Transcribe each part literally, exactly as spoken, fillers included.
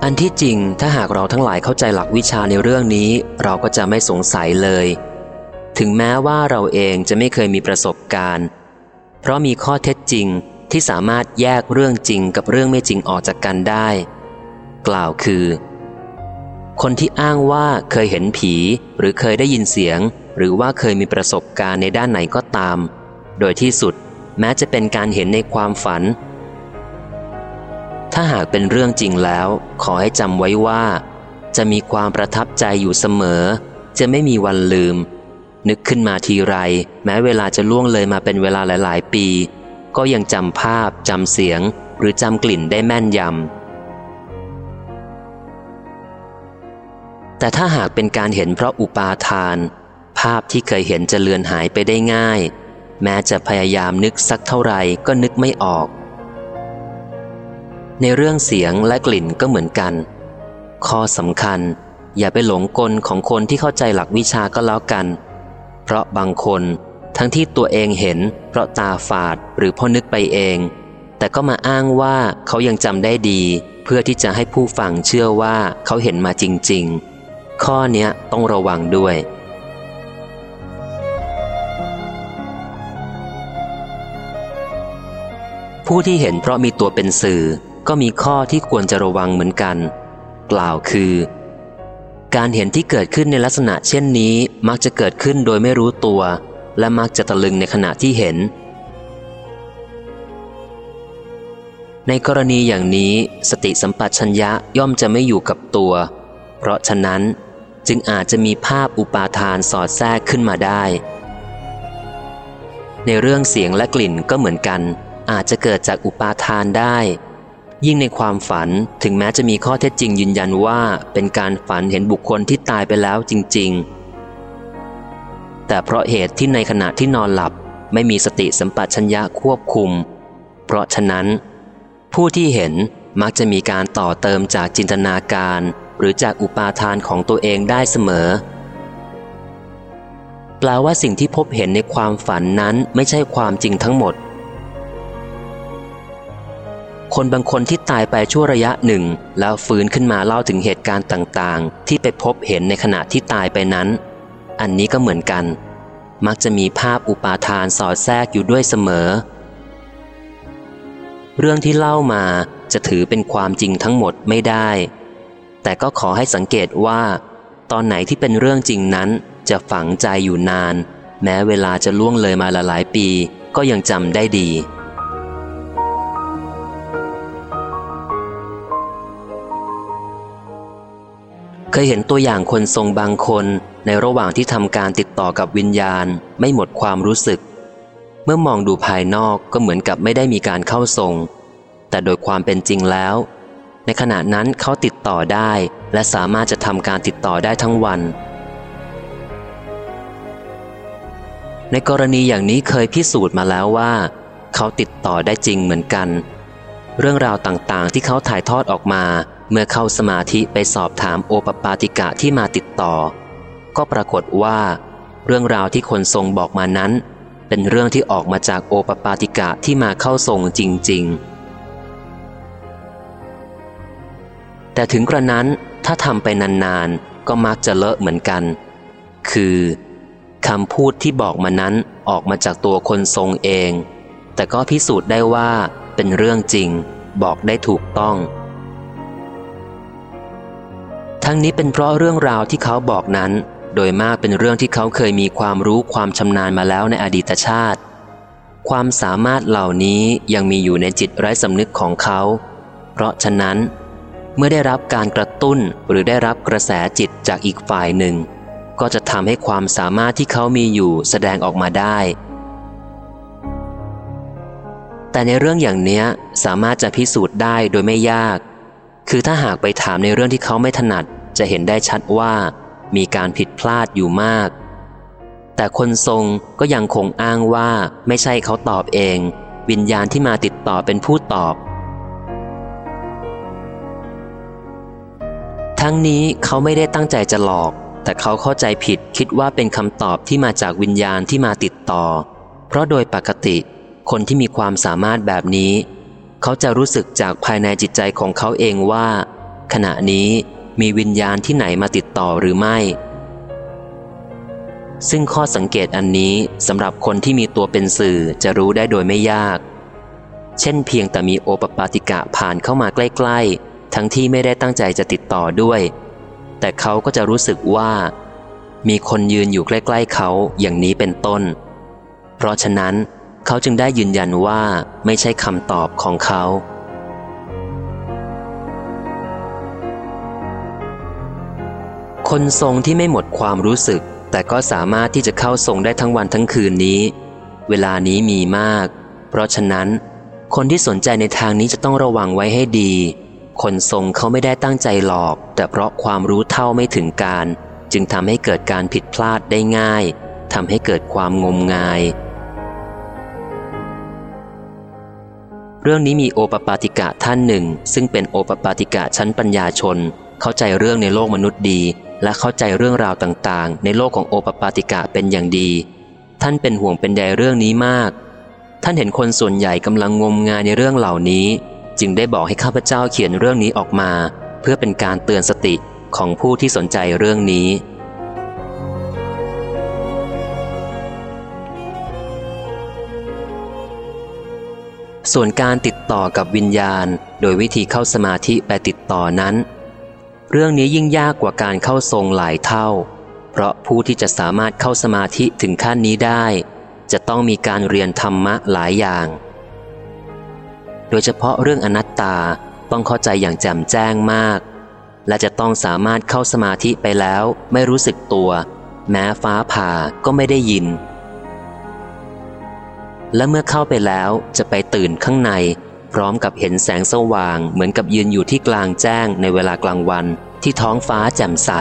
อันที่จริงถ้าหากเราทั้งหลายเข้าใจหลักวิชาในเรื่องนี้เราก็จะไม่สงสัยเลยถึงแม้ว่าเราเองจะไม่เคยมีประสบการณ์เพราะมีข้อเท็จจริงที่สามารถแยกเรื่องจริงกับเรื่องไม่จริงออกจากกันได้กล่าวคือคนที่อ้างว่าเคยเห็นผีหรือเคยได้ยินเสียงหรือว่าเคยมีประสบการณ์ในด้านไหนก็ตามโดยที่สุดแม้จะเป็นการเห็นในความฝันถ้าหากเป็นเรื่องจริงแล้วขอให้จำไว้ว่าจะมีความประทับใจอยู่เสมอจะไม่มีวันลืมนึกขึ้นมาทีไรแม้เวลาจะล่วงเลยมาเป็นเวลาหลายๆปีก็ยังจำภาพจำเสียงหรือจำกลิ่นได้แม่นยำแต่ถ้าหากเป็นการเห็นเพราะอุปาทานภาพที่เคยเห็นจะเลือนหายไปได้ง่ายแม้จะพยายามนึกสักเท่าไหร่ก็นึกไม่ออกในเรื่องเสียงและกลิ่นก็เหมือนกันข้อสำคัญอย่าไปหลงกลของคนที่เข้าใจหลักวิชาก็แล้วกันเพราะบางคนทั้งที่ตัวเองเห็นเพราะตาฝาดหรือเพราะนึกไปเองแต่ก็มาอ้างว่าเขายังจำได้ดีเพื่อที่จะให้ผู้ฟังเชื่อว่าเขาเห็นมาจริงๆข้อเนี้ยต้องระวังด้วยผู้ที่เห็นเพราะมีตัวเป็นสื่อก็มีข้อที่ควรจะระวังเหมือนกันกล่าวคือการเห็นที่เกิดขึ้นในลักษณะเช่นนี้มักจะเกิดขึ้นโดยไม่รู้ตัวและมักจะตะลึงในขณะที่เห็นในกรณีอย่างนี้สติสัมปชัญญะย่อมจะไม่อยู่กับตัวเพราะฉะนั้นจึงอาจจะมีภาพอุปาทานสอดแทรกขึ้นมาได้ในเรื่องเสียงและกลิ่นก็เหมือนกันอาจจะเกิดจากอุปาทานได้ยิ่งในความฝันถึงแม้จะมีข้อเท็จจริงยืนยันว่าเป็นการฝันเห็นบุคคลที่ตายไปแล้วจริงๆแต่เพราะเหตุที่ในขณะที่นอนหลับไม่มีสติสัมปชัญญะควบคุมเพราะฉะนั้นผู้ที่เห็นมักจะมีการต่อเติมจากจินตนาการหรือจากอุปาทานของตัวเองได้เสมอแปลว่าสิ่งที่พบเห็นในความฝันนั้นไม่ใช่ความจริงทั้งหมดคนบางคนที่ตายไปชั่วระยะหนึ่งแล้วฟื้นขึ้นมาเล่าถึงเหตุการณ์ต่างๆที่ไปพบเห็นในขณะที่ตายไปนั้นอันนี้ก็เหมือนกันมักจะมีภาพอุปาทานสอดแทรกอยู่ด้วยเสมอเรื่องที่เล่ามาจะถือเป็นความจริงทั้งหมดไม่ได้แต่ก็ขอให้สังเกตว่าตอนไหนที่เป็นเรื่องจริงนั้นจะฝังใจอยู่นานแม้เวลาจะล่วงเลยมาหลายปีก็ยังจำได้ดีเคยเห็นตัวอย่างคนทรงบางคนในระหว่างที่ทำการติดต่อกับวิญญาณไม่หมดความรู้สึกเมื่อมองดูภายนอกก็เหมือนกับไม่ได้มีการเข้าทรงแต่โดยความเป็นจริงแล้วในขณะนั้นเขาติดต่อได้และสามารถจะทำการติดต่อได้ทั้งวันในกรณีอย่างนี้เคยพิสูจน์มาแล้วว่าเขาติดต่อได้จริงเหมือนกันเรื่องราวต่างๆที่เขาถ่ายทอดออกมาเมื่อเข้าสมาธิไปสอบถามโอปปาติกะที่มาติดต่อก็ปรากฏว่าเรื่องราวที่คนทรงบอกมานั้นเป็นเรื่องที่ออกมาจากโอปปาติกะที่มาเข้าทรงจริงๆแต่ถึงกระนั้นถ้าทำไปนานๆก็มักจะเลอะเหมือนกันคือคำพูดที่บอกมานั้นออกมาจากตัวคนทรงเองแต่ก็พิสูจน์ได้ว่าเป็นเรื่องจริงบอกได้ถูกต้องทั้งนี้เป็นเพราะเรื่องราวที่เขาบอกนั้นโดยมากเป็นเรื่องที่เขาเคยมีความรู้ความชำนาญมาแล้วในอดีตชาติความสามารถเหล่านี้ยังมีอยู่ในจิตไร้สำนึกของเขาเพราะฉะนั้นเมื่อได้รับการกระตุ้นหรือได้รับกระแสจิตจากอีกฝ่ายหนึ่งก็จะทำให้ความสามารถที่เขามีอยู่แสดงออกมาได้แต่ในเรื่องอย่างเนี้ยสามารถจะพิสูจน์ได้โดยไม่ยากคือถ้าหากไปถามในเรื่องที่เขาไม่ถนัดจะเห็นได้ชัดว่ามีการผิดพลาดอยู่มากแต่คนทรงก็ยังคงอ้างว่าไม่ใช่เขาตอบเองวิญญาณที่มาติดต่อเป็นผู้ตอบทั้งนี้เขาไม่ได้ตั้งใจจะหลอกแต่เขาเข้าใจผิดคิดว่าเป็นคำตอบที่มาจากวิญญาณที่มาติดต่อเพราะโดยปกติคนที่มีความสามารถแบบนี้เขาจะรู้สึกจากภายในจิตใจของเขาเองว่าขณะนี้มีวิญญาณที่ไหนมาติดต่อหรือไม่ซึ่งข้อสังเกตอันนี้สำหรับคนที่มีตัวเป็นสื่อจะรู้ได้โดยไม่ยากเช่นเพียงแต่มีโอปปาติกะผ่านเข้ามาใกล้ๆทั้งที่ไม่ได้ตั้งใจจะติดต่อด้วยแต่เขาก็จะรู้สึกว่ามีคนยืนอยู่ใกล้ๆเขาอย่างนี้เป็นต้นเพราะฉะนั้นเขาจึงได้ยืนยันว่าไม่ใช่คำตอบของเขาคนทรงที่ไม่หมดความรู้สึกแต่ก็สามารถที่จะเข้าทรงได้ทั้งวันทั้งคืนนี้เวลานี้มีมากเพราะฉะนั้นคนที่สนใจในทางนี้จะต้องระวังไว้ให้ดีคนทรงเขาไม่ได้ตั้งใจหลอกแต่เพราะความรู้เท่าไม่ถึงการจึงทำให้เกิดการผิดพลาดได้ง่ายทำให้เกิดความงมงายเรื่องนี้มีโอปปาติกะท่านหนึ่งซึ่งเป็นโอปปาติกะชั้นปัญญาชนเข้าใจเรื่องในโลกมนุษย์ดีและเข้าใจเรื่องราวต่างๆในโลกของโอปปาติกะเป็นอย่างดีท่านเป็นห่วงเป็นใยเรื่องนี้มากท่านเห็นคนส่วนใหญ่กำลังงมงายในเรื่องเหล่านี้จึงได้บอกให้ข้าพเจ้าเขียนเรื่องนี้ออกมาเพื่อเป็นการเตือนสติของผู้ที่สนใจเรื่องนี้ส่วนการติดต่อกับวิญญาณโดยวิธีเข้าสมาธิไปติดต่อนั้นเรื่องนี้ยิ่งยากกว่าการเข้าทรงหลายเท่าเพราะผู้ที่จะสามารถเข้าสมาธิถึงขั้นนี้ได้จะต้องมีการเรียนธรรมะหลายอย่างโดยเฉพาะเรื่องอนัตตาต้องเข้าใจอย่างแจ่มแจ้งมากและจะต้องสามารถเข้าสมาธิไปแล้วไม่รู้สึกตัวแม้ฟ้าผ่าก็ไม่ได้ยินและเมื่อเข้าไปแล้วจะไปตื่นข้างในพร้อมกับเห็นแสงสว่างเหมือนกับยืนอยู่ที่กลางแจ้งในเวลากลางวันที่ท้องฟ้าแจ่มใส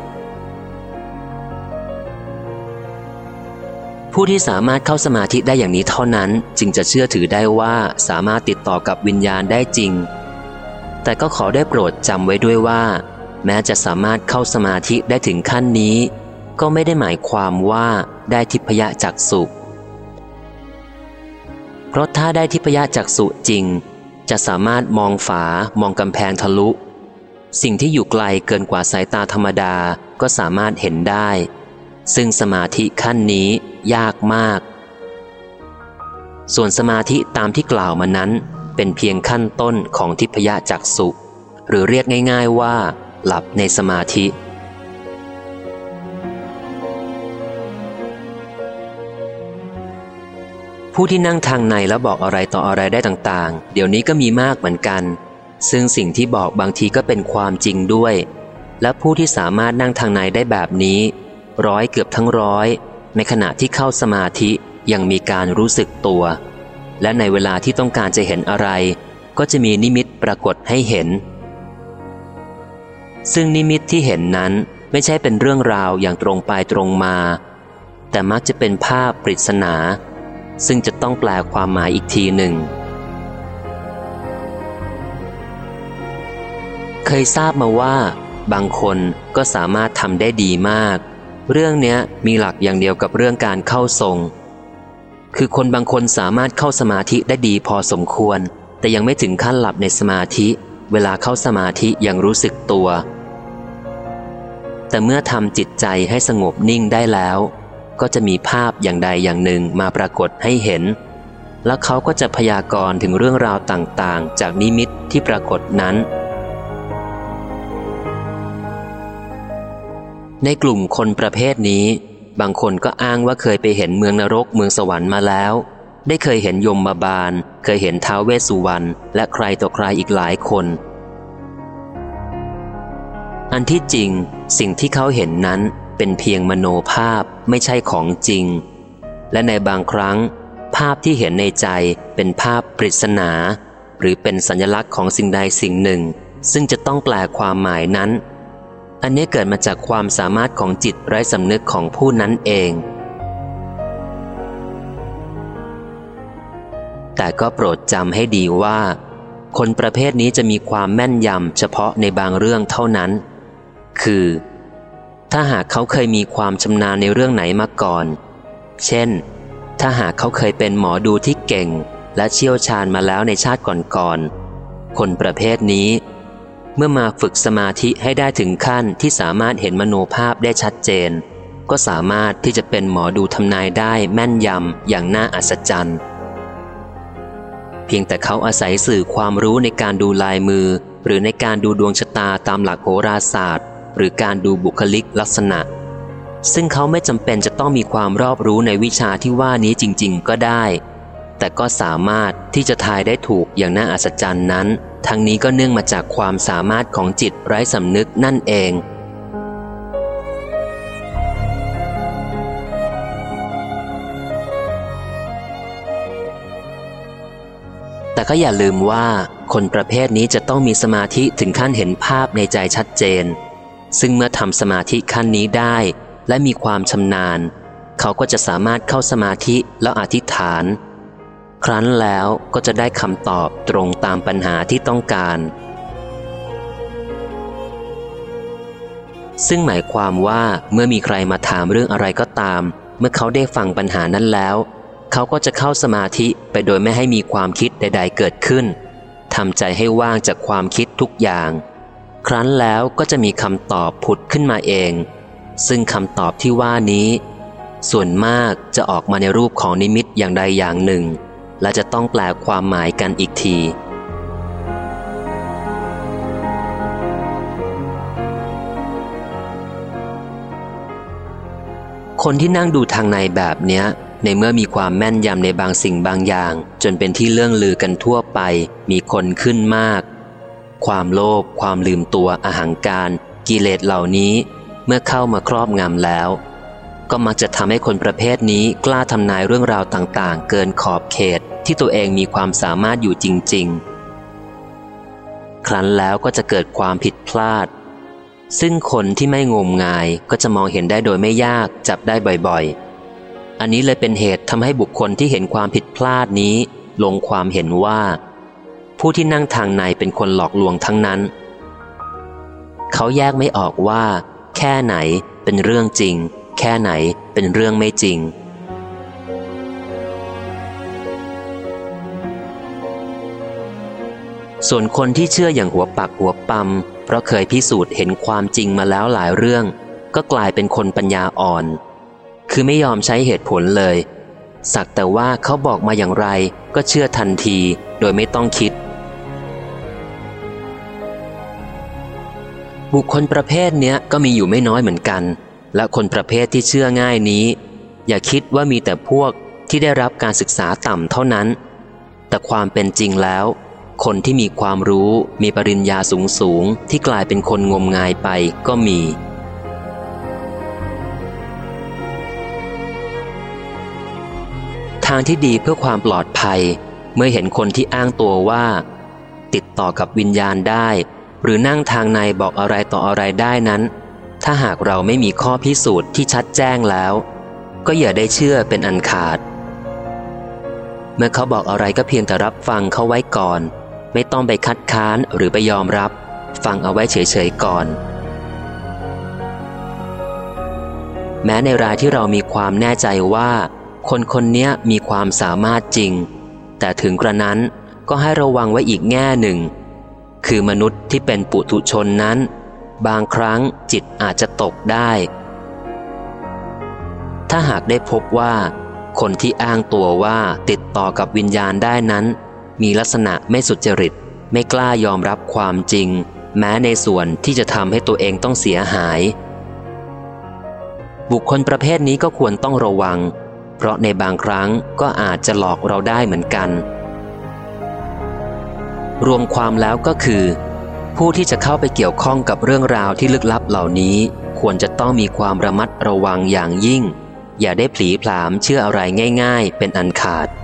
ผู้ที่สามารถเข้าสมาธิได้อย่างนี้เท่านั้นจึงจะเชื่อถือได้ว่าสามารถติดต่อกับวิญญาณได้จริงแต่ก็ขอได้โปรดจำไว้ด้วยว่าแม้จะสามารถเข้าสมาธิได้ถึงขั้นนี้ก็ไม่ได้หมายความว่าได้ทิพยจักษุเพราะถ้าได้ทิพยจักษุจริงจะสามารถมองฝามองกำแพงทะลุสิ่งที่อยู่ไกลเกินกว่าสายตาธรรมดาก็สามารถเห็นได้ซึ่งสมาธิขั้นนี้ยากมากส่วนสมาธิตามที่กล่าวมานั้นเป็นเพียงขั้นต้นของทิพยจักษุหรือเรียกง่ายๆว่าหลับในสมาธิผู้ที่นั่งทางในแล้วบอกอะไรต่ออะไรได้ต่างๆเดี๋ยวนี้ก็มีมากเหมือนกันซึ่งสิ่งที่บอกบางทีก็เป็นความจริงด้วยและผู้ที่สามารถนั่งทางในได้แบบนี้ร้อยเกือบทั้งร้อยในขณะที่เข้าสมาธิยังมีการรู้สึกตัวและในเวลาที่ต้องการจะเห็นอะไรก็จะมีนิมิตปรากฏให้เห็นซึ่งนิมิตที่เห็นนั้นไม่ใช่เป็นเรื่องราวอย่างตรงไปตรงมาแต่มักจะเป็นภาพปริศนาซึ่งจะต้องแปลความหมายอีกทีหนึ่งเคยทราบมาว่าบางคนก็สามารถทำได้ดีมากเรื่องเนี้ยมีหลักอย่างเดียวกับเรื่องการเข้าทรงคือคนบางคนสามารถเข้าสมาธิได้ดีพอสมควรแต่ยังไม่ถึงขั้นหลับในสมาธิเวลาเข้าสมาธิยังรู้สึกตัวแต่เมื่อทำจิตใจให้สงบนิ่งได้แล้วก็จะมีภาพอย่างใดอย่างหนึ่งมาปรากฏให้เห็นแล้วเขาก็จะพยากรณ์ถึงเรื่องราวต่างๆจากนิมิตที่ปรากฏนั้นในกลุ่มคนประเภทนี้บางคนก็อ้างว่าเคยไปเห็นเมืองนรกเมืองสวรรค์มาแล้วได้เคยเห็นยมบาลเคยเห็นท้าวเวสสุวรรณและใครต่อใครอีกหลายคนอันที่จริงสิ่งที่เขาเห็นนั้นเป็นเพียงมโนภาพไม่ใช่ของจริงและในบางครั้งภาพที่เห็นในใจเป็นภาพปริศนาหรือเป็นสัญลักษณ์ของสิ่งใดสิ่งหนึ่งซึ่งจะต้องแปลความหมายนั้นอันนี้เกิดมาจากความสามารถของจิตไร้สำนึกของผู้นั้นเองแต่ก็โปรดจำให้ดีว่าคนประเภทนี้จะมีความแม่นยำเฉพาะในบางเรื่องเท่านั้นคือถ้าหากเขาเคยมีความชำนาญในเรื่องไหนมาก่อนเช่นถ้าหากเขาเคยเป็นหมอดูที่เก่งและเชี่ยวชาญมาแล้วในชาติก่อนๆคนประเภทนี้เมื่อมาฝึกสมาธิให้ได้ถึงขั้นที่สามารถเห็นมโนภาพได้ชัดเจนก็สามารถที่จะเป็นหมอดูทำนายได้แม่นยำอย่างน่าอัศจรรย์เพียงแต่เขาอาศัยสื่อความรู้ในการดูลายมือหรือในการดูดวงชะตาตามหลักโหราศาสตร์หรือการดูบุคลิกลักษณะซึ่งเขาไม่จำเป็นจะต้องมีความรอบรู้ในวิชาที่ว่านี้จริงๆก็ได้แต่ก็สามารถที่จะทายได้ถูกอย่างน่าอัศจรรย์นั้นทั้งนี้ก็เนื่องมาจากความสามารถของจิตไร้สำนึกนั่นเองแต่ก็อย่าลืมว่าคนประเภทนี้จะต้องมีสมาธิถึงขั้นเห็นภาพในใจชัดเจนซึ่งเมื่อทำสมาธิขั้นนี้ได้และมีความชำนาญเขาก็จะสามารถเข้าสมาธิแล้วอธิษฐานครั้นแล้วก็จะได้คำตอบตรงตามปัญหาที่ต้องการซึ่งหมายความว่าเมื่อมีใครมาถามเรื่องอะไรก็ตามเมื่อเขาได้ฟังปัญหานั้นแล้วเขาก็จะเข้าสมาธิไปโดยไม่ให้มีความคิดใดๆเกิดขึ้นทำใจให้ว่างจากความคิดทุกอย่างครั้นแล้วก็จะมีคำตอบผุดขึ้นมาเองซึ่งคำตอบที่ว่านี้ส่วนมากจะออกมาในรูปของนิมิตอย่างใดอย่างหนึ่งและจะต้องแปลความหมายกันอีกทีคนที่นั่งดูทางในแบบเนี้ยในเมื่อมีความแม่นยำในบางสิ่งบางอย่างจนเป็นที่เลื่องลือกันทั่วไปมีคนขึ้นมากความโลภความลืมตัวอหังการกิเลสเหล่านี้เมื่อเข้ามาครอบงำแล้วก็มักจะทำให้คนประเภทนี้กล้าทำนายเรื่องราวต่างๆเกินขอบเขตที่ตัวเองมีความสามารถอยู่จริงๆครั้นแล้วก็จะเกิดความผิดพลาดซึ่งคนที่ไม่งมงายก็จะมองเห็นได้โดยไม่ยากจับได้บ่อยๆอันนี้เลยเป็นเหตุทำให้บุคคลที่เห็นความผิดพลาดนี้ลงความเห็นว่าผู้ที่นั่งทางในเป็นคนหลอกลวงทั้งนั้นเขาแยกไม่ออกว่าแค่ไหนเป็นเรื่องจริงแค่ไหนเป็นเรื่องไม่จริงส่วนคนที่เชื่ออย่างหัวปักหัวปั๊มเพราะเคยพิสูจน์เห็นความจริงมาแล้วหลายเรื่องก็กลายเป็นคนปัญญาอ่อนคือไม่ยอมใช้เหตุผลเลยสักแต่ว่าเขาบอกมาอย่างไรก็เชื่อทันทีโดยไม่ต้องคิดบุคคลประเภทเนี้ยก็มีอยู่ไม่น้อยเหมือนกันและคนประเภทที่เชื่อง่ายนี้อย่าคิดว่ามีแต่พวกที่ได้รับการศึกษาต่ำเท่านั้นแต่ความเป็นจริงแล้วคนที่มีความรู้มีปริญญาสูงสูงที่กลายเป็นคนงมงายไปก็มีทางที่ดีเพื่อความปลอดภัยเมื่อเห็นคนที่อ้างตัวว่าติดต่อกับวิญญาณได้หรือนั่งทางในบอกอะไรต่ออะไรได้นั้นถ้าหากเราไม่มีข้อพิสูจน์ที่ชัดแจ้งแล้วก็อย่าได้เชื่อเป็นอันขาดเมื่อเขาบอกอะไรก็เพียงแต่รับฟังเขาไว้ก่อนไม่ต้องไปคัดค้านหรือไปยอมรับฟังเอาไว้เฉยๆก่อนแม้ในรายที่เรามีความแน่ใจว่าคนคนนี้มีความสามารถจริงแต่ถึงกระนั้นก็ให้ระวังไว้อีกแง่หนึ่งคือมนุษย์ที่เป็นปุถุชนนั้นบางครั้งจิตอาจจะตกได้ถ้าหากได้พบว่าคนที่อ้างตัวว่าติดต่อกับวิญญาณได้นั้นมีลักษณะไม่สุจริตไม่กล้ายอมรับความจริงแม้ในส่วนที่จะทำให้ตัวเองต้องเสียหายบุคคลประเภทนี้ก็ควรต้องระวังเพราะในบางครั้งก็อาจจะหลอกเราได้เหมือนกันรวมความแล้วก็คือผู้ที่จะเข้าไปเกี่ยวข้องกับเรื่องราวที่ลึกลับเหล่านี้ควรจะต้องมีความระมัดระวังอย่างยิ่งอย่าได้ผลีผลามเชื่ออะไรง่ายๆเป็นอันขาด